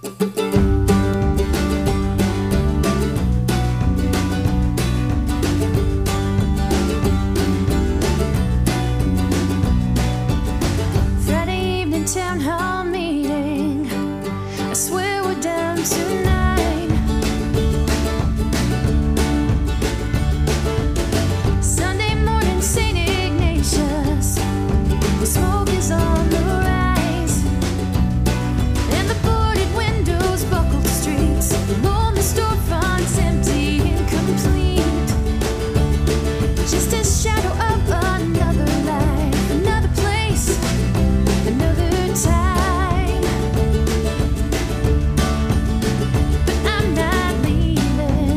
Friday evening town hall meeting. I swear we're down to 9. Sunday morning, St. Ignatius. The smoke is on the rise, and the boarded windows buckle the streets. Lonely storefronts empty and complete. Just a shadow of another life, another place, another time. But I'm not leaving.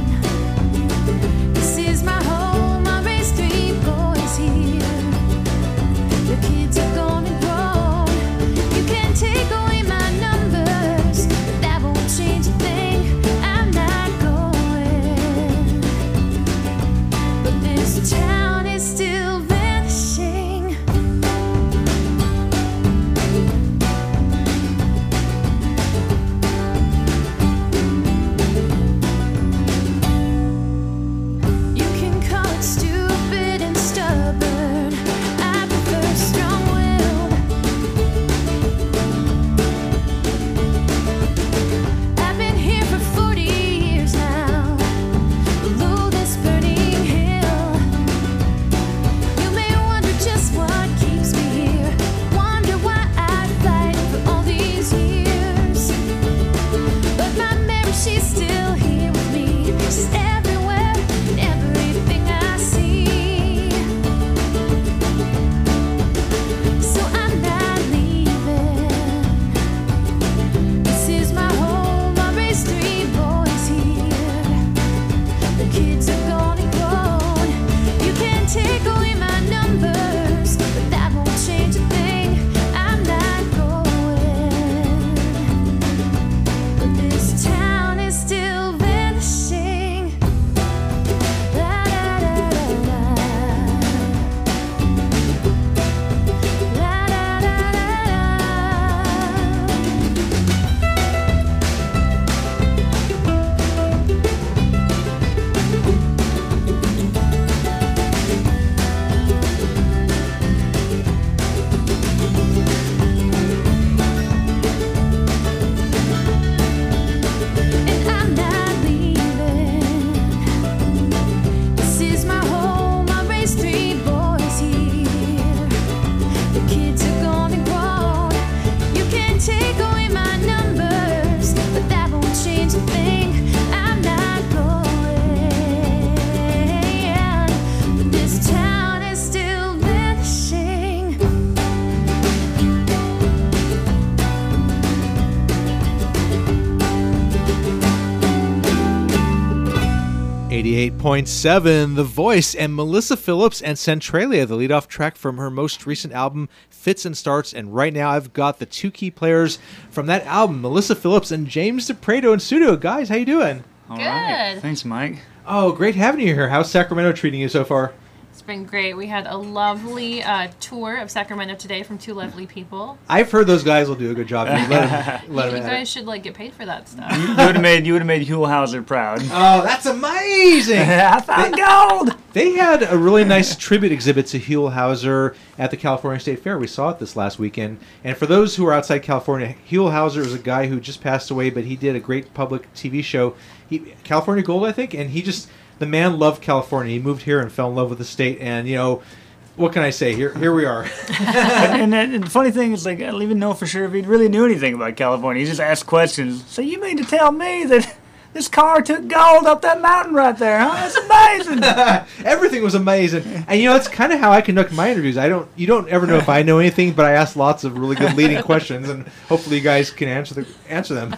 This is my home. I raised 3 boys here. The kids are gone and grown. You can take away my numbers, but that won't change a thing. I'm not going. But this town is still vanishing. You can call it stupid and stubborn. I prefer strong-willed. I've been here for 40 years now, below this burning hill. You may wonder just what keeps me here, wonder why I fight for all these years. But my Mary, she's still here with me. She's everywhere, in everything I see. So I'm not leaving. This is my home. I raised 3 boys here. The kids are gone and grown. You can take away my numbers, but that won't change a thing. I'm not going. But this town is still vanishing. La da da da da. La da da da da. 88.7, The Voice, and Melissa Phillips and Centralia, the leadoff track from her most recent album, Fits and Starts. And right now I've got the 2 key players from that album, Melissa Phillips and James DePreto in studio. Guys, how you doing? All right. Good. Thanks, Mike. Oh, great having you here. How's Sacramento treating you so far? It's been great. We had a lovely tour of Sacramento today from 2 lovely people. I've heard those guys will do a good job. Let them You at it. guys should get paid for that stuff. You would have made Huell Hauser proud. Oh, that's amazing! I found gold. They had a really nice tribute exhibit to Huell Hauser at the California State Fair. We saw it this last weekend. And for those who are outside California, Huell Hauser is a guy who just passed away, but he did a great public TV show, California Gold, I think, and the man loved California. He moved here and fell in love with the state, and, what can I say? Here we are. and the funny thing is, I don't even know for sure if he really knew anything about California. He just asked questions. So you mean to tell me that this car took gold up that mountain right there, huh? That's amazing. Everything was amazing. And, that's kind of how I conduct my interviews. You don't ever know if I know anything, but I ask lots of really good leading questions, and hopefully you guys can answer them.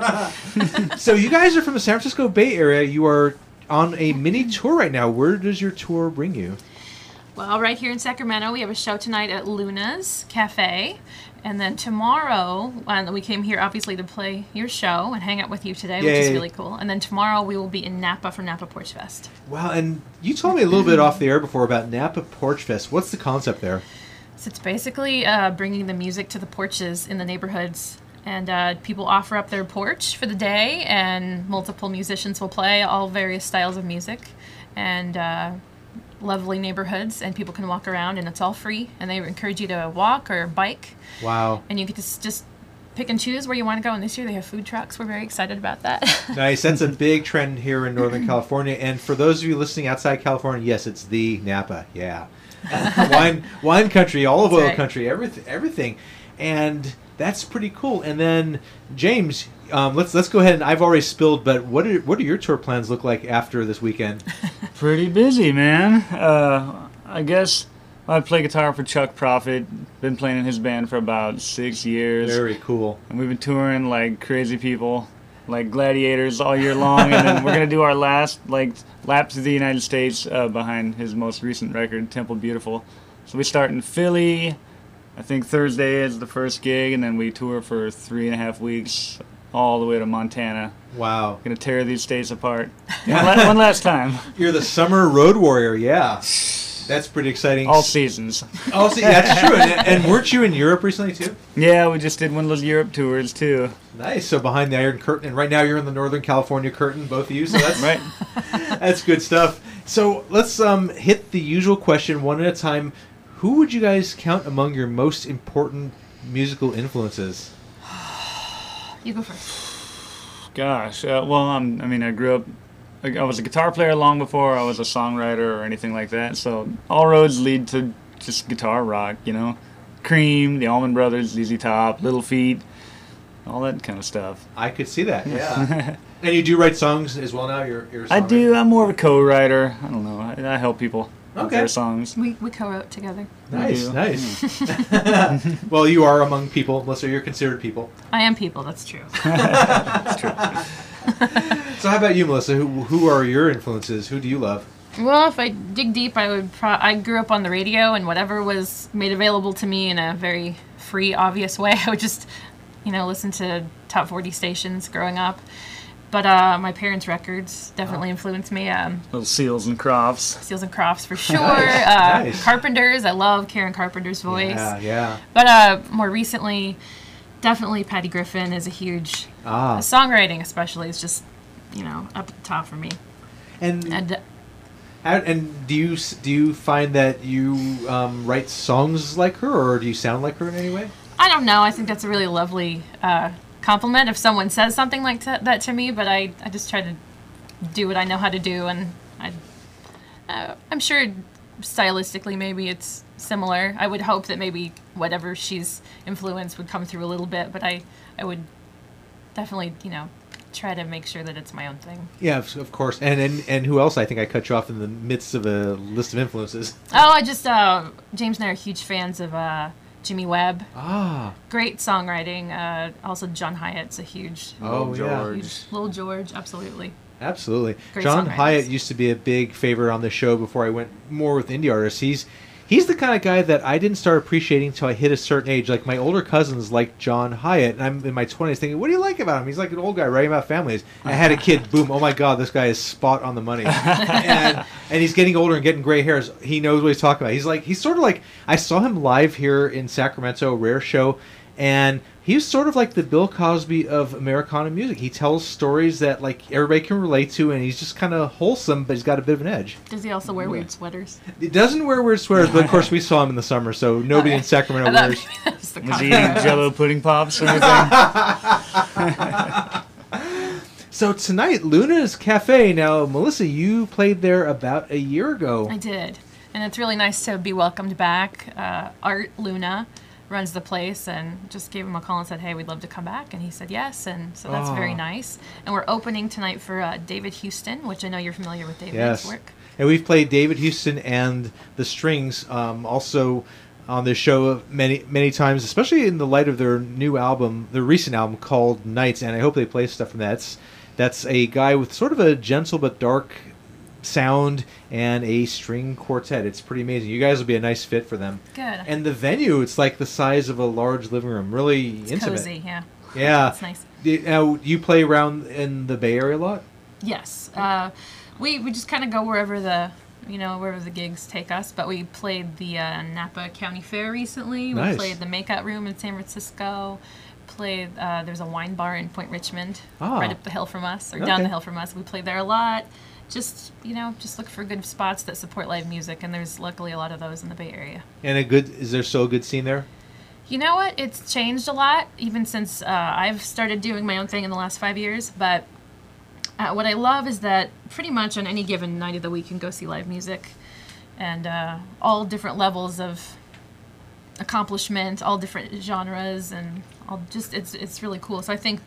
So you guys are from the San Francisco Bay Area. You are on a mini tour right now. Where does your tour bring you? Well, right here in Sacramento, we have a show tonight at Luna's Cafe. And then tomorrow, we came here obviously to play your show and hang out with you today, which is really cool. And then tomorrow we will be in Napa for Napa Porch Fest. Wow, and you told me a little bit off the air before about Napa Porch Fest. What's the concept there? So it's basically bringing the music to the porches in the neighborhoods And people offer up their porch for the day, and multiple musicians will play all various styles of music, and lovely neighborhoods, and people can walk around, and it's all free. And they encourage you to walk or bike, Wow. and you get to just pick and choose where you want to go. And this year they have food trucks. We're very excited about that. Nice. That's a big trend here in Northern California. And for those of you listening outside California, yes, it's the Napa. Yeah. wine country, olive That's oil right. country, everything. And that's pretty cool. And then, James, let's go ahead. And I've already spilled, but what do your tour plans look like after this weekend? Pretty busy, man. I guess I play guitar for Chuck Prophet. Been playing in his band for about 6 years. Very cool. And we've been touring like crazy people, like gladiators all year long. And then we're going to do our last lap through the United States behind his most recent record, Temple Beautiful. So we start in Philly. I think Thursday is the first gig, and then we tour for 3.5 weeks all the way to Montana. Wow. Gonna tear these states apart. One last time. You're the summer road warrior, yeah. That's pretty exciting. All seasons. That's true. And weren't you in Europe recently, too? Yeah, we just did one of those Europe tours, too. Nice. So behind the Iron Curtain, and right now you're in the Northern California Curtain, both of you. So that's Right. That's good stuff. So let's hit the usual question one at a time. Who would you guys count among your most important musical influences? You go first. Gosh. I grew up... I was a guitar player long before I was a songwriter or anything like that. So all roads lead to just guitar rock, you know? Cream, the Allman Brothers, ZZ Top, Little Feat, all that kind of stuff. I could see that, yeah. And you do write songs as well now? You're a I songwriter? do. I'm more of a co-writer. I don't know. I help people with Okay. their songs. We co-wrote together. Nice, do. nice. Well, you are among people, Melissa. You're considered people. I am people, that's true. That's true. So how about you, Melissa? Who are your influences? Who do you love? Well, if I dig deep, I grew up on the radio, and whatever was made available to me in a very free, obvious way, I would just, listen to top 40 stations growing up. But my parents' records definitely influenced me. Little Seals and Crofts. Seals and Crofts for sure. Nice. Carpenters, I love Karen Carpenter's voice. Yeah. But more recently, definitely Patty Griffin is a huge songwriting, especially, is just up at the top for me. And And do you find that you write songs like her, or do you sound like her in any way? I don't know. I think that's a really lovely compliment if someone says something like that to me. But I just try to do what I know how to do, and I'm sure stylistically maybe it's similar. I would hope that maybe whatever she's influenced would come through a little bit, but I would definitely try to make sure that it's my own thing. Yeah, of course. And who else? I think I cut you off in the midst of a list of influences. Oh, I just James and I are huge fans of Jimmy Webb. Great songwriting. Also, John Hyatt's a huge. Little George, absolutely. Absolutely. Great John songwriters. Hyatt used to be a big favorite on the show before I went more with indie artists. He's the kind of guy that I didn't start appreciating until I hit a certain age. Like, my older cousins like John Hyatt, and I'm in my 20s thinking, what do you like about him? He's like an old guy writing about families. I had a kid, boom, oh my God, this guy is spot on the money. and he's getting older and getting gray hairs. He knows what he's talking about. He's sort of like, I saw him live here in Sacramento, a rare show, and he's sort of like the Bill Cosby of Americana music. He tells stories that like everybody can relate to, and he's just kind of wholesome, but he's got a bit of an edge. Does he also wear weird sweaters? He doesn't wear weird sweaters, but of course we saw him in the summer, so nobody in Sacramento wears. Was he eating Jello pudding pops or anything? So tonight, Luna's Cafe. Now, Melissa, you played there about a year ago. I did. And it's really nice to be welcomed back. Art Luna runs the place, and just gave him a call and said, hey, we'd love to come back. And he said yes, and so that's very nice. And we're opening tonight for David Houston, which I know you're familiar with David's work. And we've played David Houston and the Strings also on this show many times, especially in the light of their new album, their recent album called Nights, and I hope they play stuff from that. That's a guy with sort of a gentle but dark sound and a string quartet. It's pretty amazing. You guys will be a nice fit for them. Good. And the venue, it's like the size of a large living room. Really It's intimate. cozy, yeah. Yeah. It's nice. Now, you play around in the Bay Area a lot? Yes. We just kind of go wherever the gigs take us. But we played the Napa County Fair recently. Nice. We played the Makeout Room in San Francisco. play. There's a wine bar in Point Richmond, Ah. right up the hill from us, or Okay. down the hill from us. We play there a lot. Just look for good spots that support live music, and there's luckily a lot of those in the Bay Area. And is there still a good scene there? You know what? It's changed a lot, even since I've started doing my own thing in the last 5 years. But what I love is that pretty much on any given night of the week, you can go see live music, and all different levels of accomplishment, all different genres, and it's really cool. So I think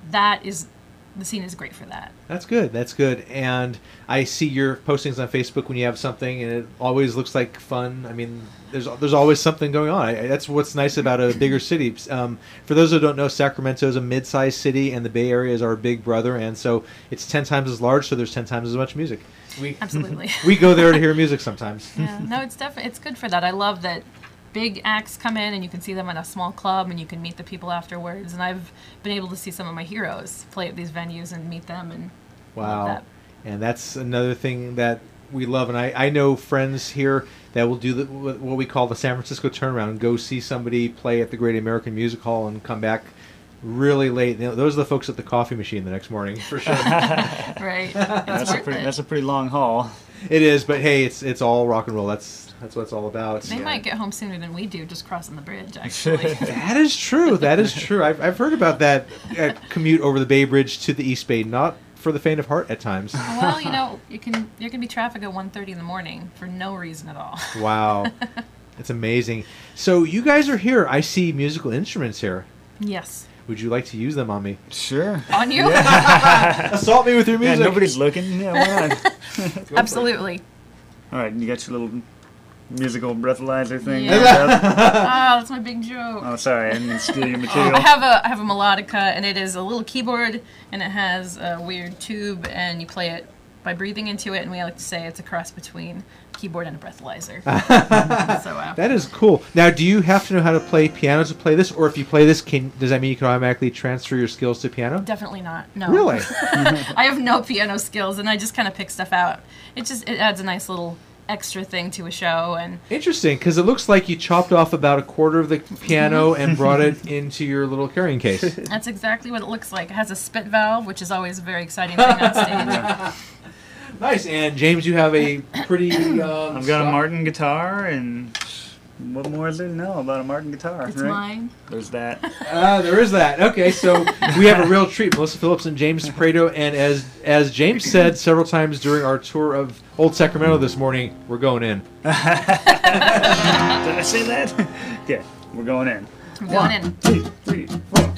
the scene is great for that. That's good. That's good. And I see your postings on Facebook when you have something, and it always looks like fun. I mean, there's always something going on. That's what's nice about a bigger city. For those who don't know, Sacramento is a mid-sized city, and the Bay Area is our big brother, and so it's 10 times as large. So there's 10 times as much music. Absolutely. We go there to hear music sometimes. Yeah. No, it's good for that. I love that big acts come in and you can see them in a small club and you can meet the people afterwards. And I've been able to see some of my heroes play at these venues and meet them. And I love Wow. that. And that's another thing that we love. And I know friends here that will do what we call the San Francisco turnaround, go see somebody play at the Great American Music Hall and come back really late. Those are the folks at the coffee machine the next morning, for sure. Right. It's worth it. That's a pretty long haul. It is, but hey, it's all rock and roll. That's what it's all about. They might get home sooner than we do just crossing the bridge, actually. That is true. That is true. I've heard about that commute over the Bay Bridge to the East Bay. Not for the faint of heart at times. Well, there can be traffic at 1:30 in the morning for no reason at all. Wow, it's amazing. So you guys are here. I see musical instruments here. Yes. Would you like to use them on me? Sure. On you? Assault me with your Yeah, music. nobody's looking. Yeah, why not? Absolutely. All right, you got your little musical breathalyzer thing. Yeah. Yep. That's my big joke. Oh, sorry, I didn't steal your material. I have a melodica, and it is a little keyboard, and it has a weird tube, and you play it by breathing into it, and we like to say it's a cross between a keyboard and a breathalyzer. So That is cool. Now, do you have to know how to play piano to play this, or if you play this, does that mean you can automatically transfer your skills to piano? definitely not. No. Really? I have no piano skills, and I just kind of pick stuff out. It adds a nice little extra thing to a show, and Interesting, because it looks like you chopped off about a quarter of the piano and brought it into your little carrying case. that's exactly what it looks like. It has a spit valve, which is always a very exciting thing on stage. Nice. And James, you have a pretty. I've got a Martin guitar, and what more is there to know about a Martin guitar? It's right? mine. There's that. There is that. Okay, so we have a real treat. Melissa Phillips and James Prado, and as James said several times during our tour of Old Sacramento this morning, we're going in. Did I say that? Yeah, we're going in. I'm going in. 2, 3, 4. Wanna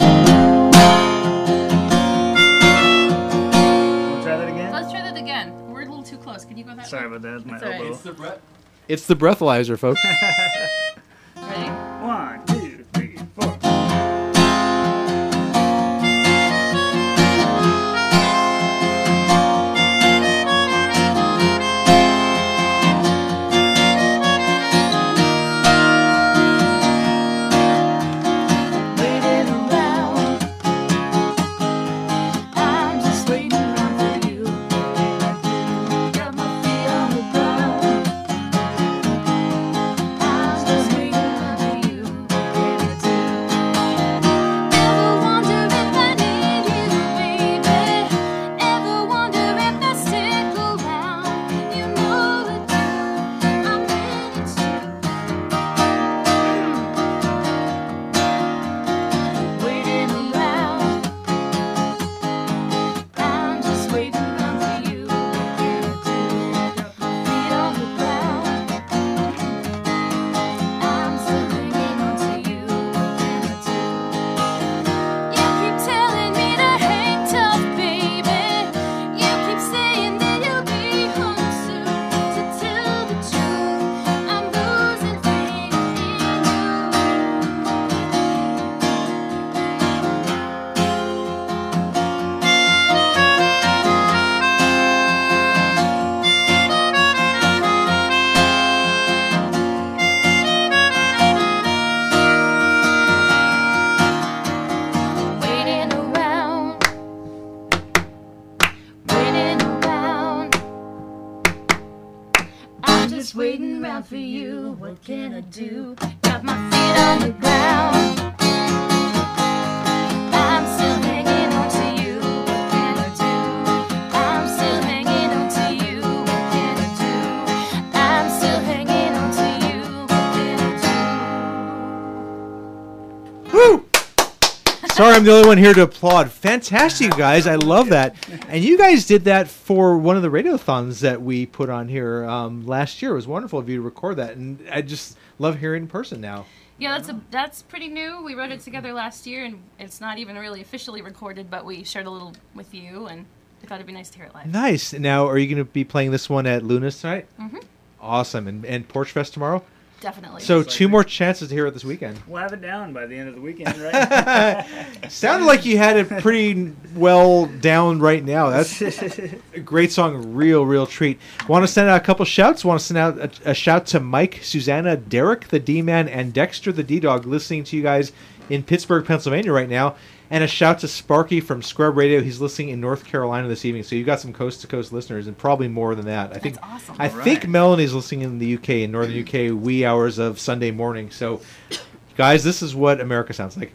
try that again? Let's try that again. We're a little too close. Can you go that Sorry way? about that. My It's all right. elbow. It's the breathalyzer, folks. Ready? 1, 2, 3, 4. Waiting around, I'm just waiting around for you. Got my feet on the ground, I'm just waiting around for you. Ever wonder if I need you, baby? Ever wonder if I stick around? You know I do. I'm ready to. Waiting around, I'm just waiting around for you. Got my feet on the ground, I'm still hanging on to you. You keep telling me to hang tough, baby. You keep saying that you'll be home soon. To tell the truth, I'm losing faith in Waiting around, waiting around. I'm just waiting around for you. What can I do? Got my feet on the ground, Sorry, I'm the only one here to applaud. Fantastic, you guys. I love that. And you guys did that for one of the radiothons that we put on here last year. It was wonderful of you to record that, and I just love hearing it in person now. Yeah, that's pretty new. We wrote it together last year, and it's not even really officially recorded, but we shared a little with you, and we thought it'd be nice to hear it live. Nice. Now, are you going to be playing this one at Luna's tonight? Mm-hmm. Awesome. And Porch Fest tomorrow? Definitely. So 2 more chances to hear it this weekend. We'll have it down by the end of the weekend, right? Sounded like you had it pretty well down right now. That's a great song, real treat. Want to send out a couple shouts? Want to send out a shout to Mike, Susanna, Derek, the D-Man, and Dexter, the D-Dog, listening to you guys in Pittsburgh, Pennsylvania right now. And a shout to Sparky from Scrub Radio. He's listening in North Carolina this evening. So you've got some coast-to-coast listeners, and probably more than that. That's awesome. I think Melanie's listening in the UK, in northern UK, wee hours of Sunday morning. So, guys, this is what America sounds like.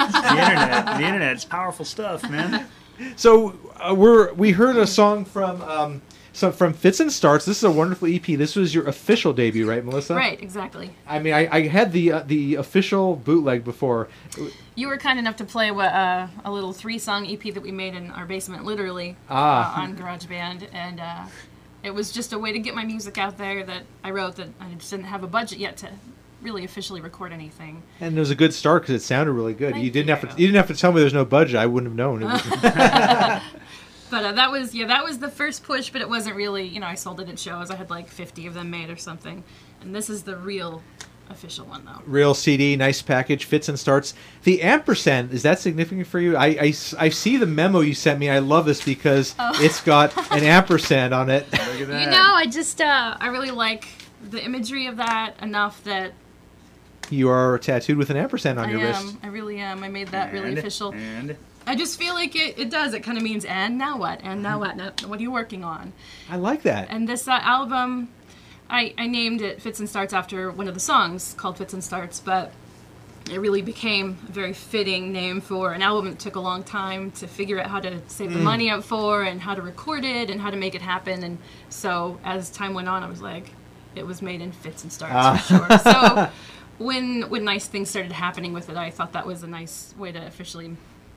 The internet's powerful stuff, man. So we heard a song from Fits and Starts. This is a wonderful EP. This was your official debut, right, Melissa? Right, exactly. I mean, I had the official bootleg before. You were kind enough to play a little 3-song EP that we made in our basement, literally, on GarageBand, and it was just a way to get my music out there that I wrote that I just didn't have a budget yet to really officially record anything. And it was a good start because it sounded really good. Thank You didn't have to tell me there's no budget. I wouldn't have known. It was But that was the first push, but it wasn't really, I sold it at shows. I had like 50 of them made or something. And this is the real official one, though. Real CD, nice package, Fits and Starts. The ampersand, is that significant for you? I see the memo you sent me. I love this because it's got an ampersand on it. Look at that. I just, I really like the imagery of that enough that You are tattooed with an ampersand on your wrist. I really am. I made that really official. And I just feel like it does. It kind of means, and now what? And now what? Now, what are you working on? I like that. And this album, I named it Fits and Starts after one of the songs called Fits and Starts, but it really became a very fitting name for an album that took a long time to figure out how to save the money up for and how to record it and how to make it happen. And so as time went on, I was like, it was made in Fits and Starts for sure. So when nice things started happening with it, I thought that was a nice way to officially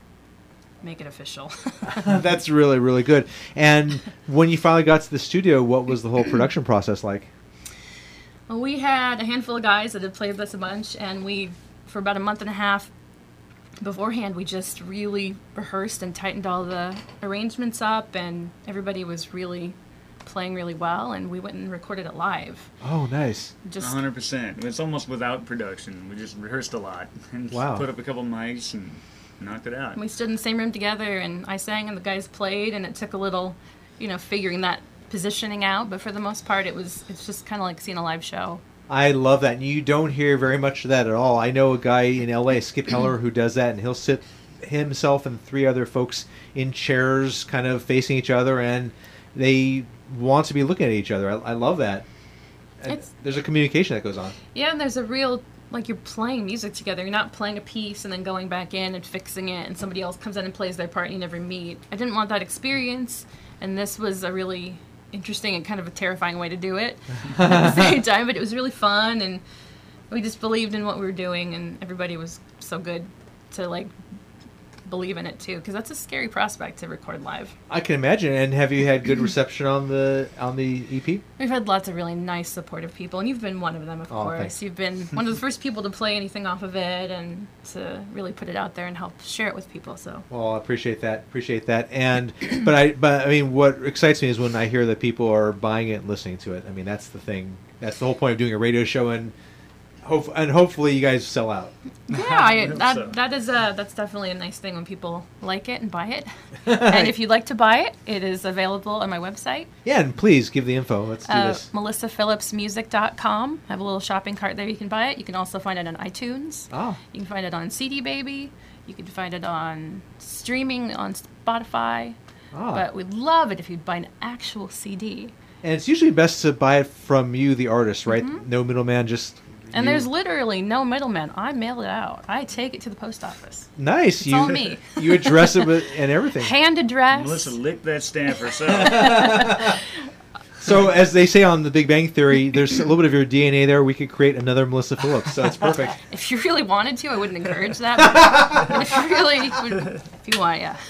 make it official. That's really, really good. And when you finally got to the studio, what was the whole production process like? Well, we had a handful of guys that had played with us a bunch, and we, for about a month and a half beforehand, we just really rehearsed and tightened all the arrangements up, and everybody was really playing really well, and we went and recorded it live. Oh, nice. Just 100%. It's almost without production. We just rehearsed a lot and Wow. put up a couple mics and knocked it out. And we stood in the same room together, and I sang, and the guys played, and it took a little, figuring that positioning out, but for the most part, it's just kind of like seeing a live show. I love that. And you don't hear very much of that at all. I know a guy in LA, Skip Heller, who does that, and he'll sit himself and 3 other folks in chairs kind of facing each other, and they want to be looking at each other. I love that. There's a communication that goes on. Yeah, and there's a real, you're playing music together. You're not playing a piece and then going back in and fixing it, and somebody else comes in and plays their part and you never meet. I didn't want that experience, and this was a really interesting and kind of a terrifying way to do it at the same time, but it was really fun, and we just believed in what we were doing, and everybody was so good to believe in it too, because that's a scary prospect to record live. I can imagine. And have you had good reception on the EP? We've had lots of really nice, supportive people, and you've been one of them, of course. Thanks. You've been one of the first people to play anything off of it and to really put it out there and help share it with people. So. Well, I appreciate that. And but I mean, what excites me is when I hear that people are buying it and listening to it. I mean, that's the thing. That's the whole point of doing a radio show, and hopefully you guys sell out. Yeah, that's definitely a nice thing when people like it and buy it. And if you'd like to buy it, it is available on my website. Yeah, and please give the info. Let's do this. MelissaPhillipsMusic.com. I have a little shopping cart there. You can buy it. You can also find it on iTunes. Oh. You can find it on CD Baby. You can find it on streaming on Spotify. Ah. But we'd love it if you'd buy an actual CD. And it's usually best to buy it from you, the artist, right? Mm-hmm. No middleman, just. And you. there's literally no middleman. I mail it out. I take it to the post office. Nice. It's all me. You address it with and everything. Hand addressed. Melissa licked that stamp herself. So as they say on The Big Bang Theory, there's a little bit of your DNA there. We could create another Melissa Phillips, so it's perfect. If you really wanted to, I wouldn't encourage that. But if you really, if you want, yeah.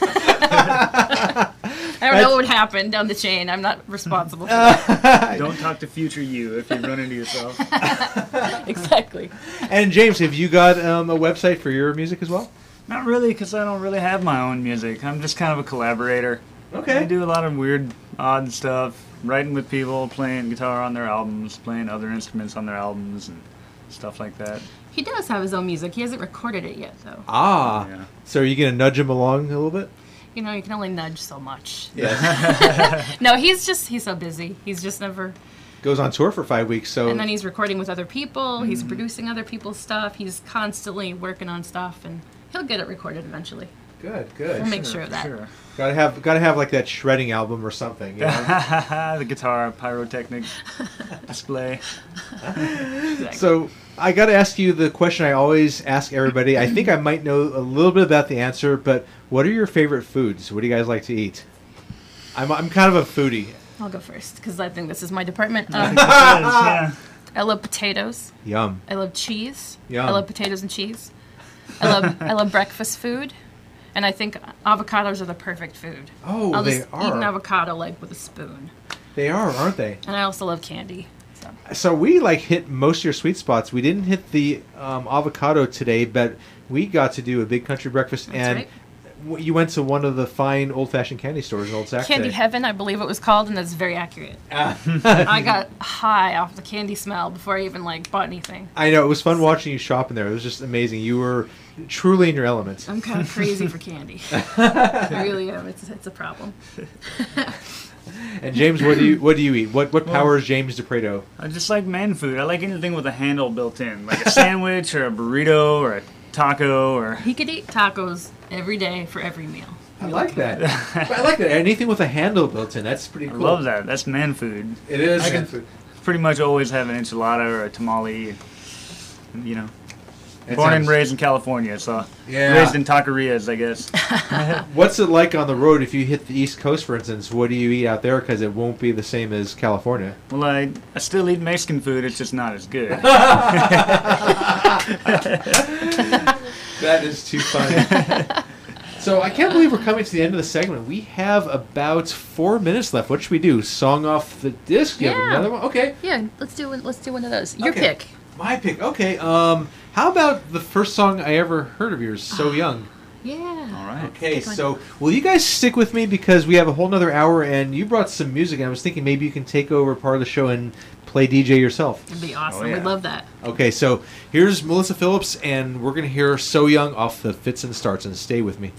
I don't know what would happen down the chain. I'm not responsible for that. Don't talk to future you if you run into yourself. Exactly. And James, have you got a website for your music as well? Not really, because I don't really have my own music. I'm just kind of a collaborator. I Okay. do a lot of weird, odd stuff, writing with people, playing guitar on their albums, playing other instruments on their albums, and stuff like that. He does have his own music. He hasn't recorded it yet, though. Ah. Yeah. So are you going to nudge him along a little bit? You know, you can only nudge so much. Yes. No, he's so busy. He's just never. Goes on tour for 5 weeks, so... And then he's recording with other people. He's producing other people's stuff. He's constantly working on stuff, and he'll get it recorded eventually. Good, good. We'll make sure of that. Sure. Gotta have like that shredding album or something. You know? The guitar pyrotechnic display. Exactly. So I gotta ask you the question I always ask everybody. I think I might know a little bit about the answer, but what are your favorite foods? What do you guys like to eat? I'm kind of a foodie. I'll go first because I think this is my department. Yeah. I love potatoes. Yum. I love cheese. Yum. I love potatoes and cheese. I love breakfast food, and I think avocados are the perfect food. Oh, I'll they just are. eat an avocado like with a spoon. They are, aren't they? And I also love candy. So So we like hit most of your sweet spots. We didn't hit the avocado today, but we got to do a big country breakfast, That's and right. you went to one of the fine old-fashioned candy stores in Old Sac Candy today. Heaven, I believe it was called, and that's very accurate. I got high off the candy smell before I even bought anything. I know, it was fun watching you shop in there. It was just amazing. You were truly in your element. I'm kind of crazy for candy. I really am. It's a problem. And James, what do you eat? What powers James DePreto? I just like man food. I like anything with a handle built in, like a sandwich or a burrito or a taco or... He could eat tacos every day for every meal. I like that. I like that. Anything with a handle built in. That's pretty I cool. love that. That's man food. It is. I can- man food. Pretty much always have an enchilada or a tamale. You know, It born and sounds- raised in California, so Yeah. raised in taquerias, I guess. What's it like on the road if you hit the East Coast, for instance? What do you eat out there? Because it won't be the same as California. Well, I still eat Mexican food. It's just not as good. That is too funny. So I can't believe we're coming to the end of the segment. We have about 4 minutes left. What should we do? Song off the disc? You have Yeah. another one? Okay. Yeah, let's do one of those. Your Okay. pick. My pick. Okay. How about the first song I ever heard of yours, So Young? Yeah. All right. Okay, Good one. so will you guys stick with me because we have a whole nother hour and you brought some music and I was thinking maybe you can take over part of the show and play DJ yourself. It'd be awesome. Oh, yeah. We'd love that. Okay, so here's Melissa Phillips and we're going to hear So Young off the Fits and Starts, and stay with me.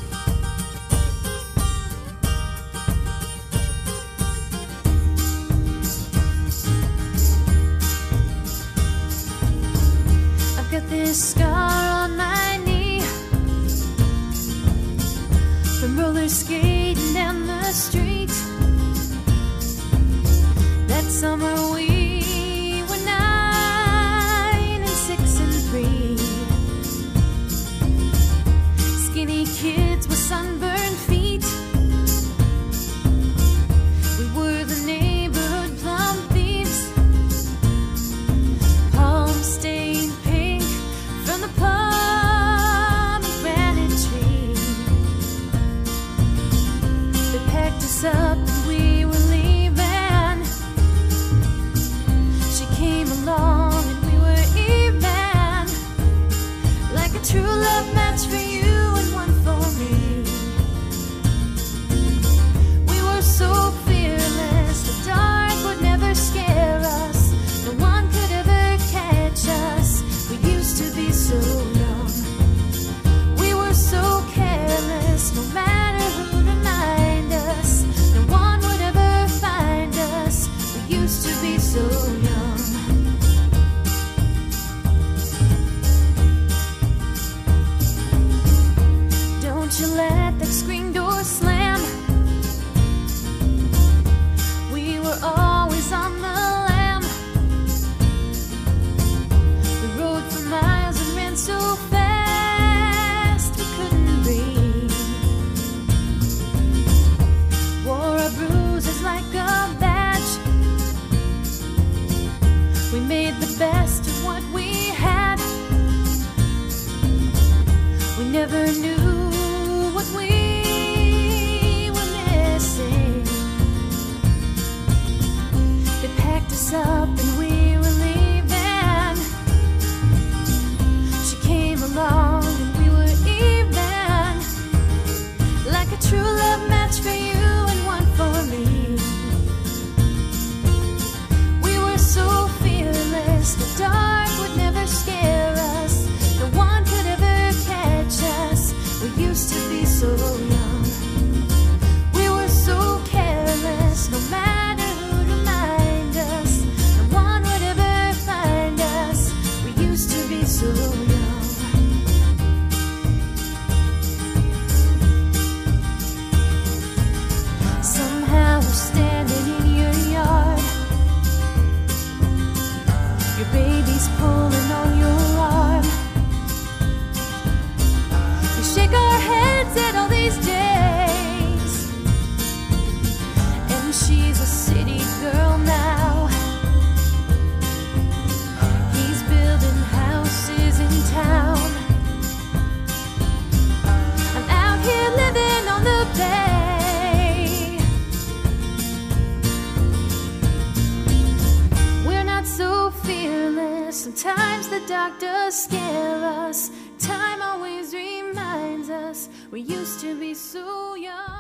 I've got this scar on my knee from roller skating down the street. That summer we were 9 and 6 and 3, skinny kids with sunburned feet. We were the neighborhood plum thieves, palm stained pink from the pomegranate tree. They packed us up and we were leaving. She came along and we were even, like a true love match for you and one for me. We were so fearless, the dark would never scare us. No one could ever catch us. We used to be so young. We were so careless, no matter who'd remind us. No one would ever find us. We used to be so young. Sometimes the doctors scare us. Time always reminds us we used to be so young.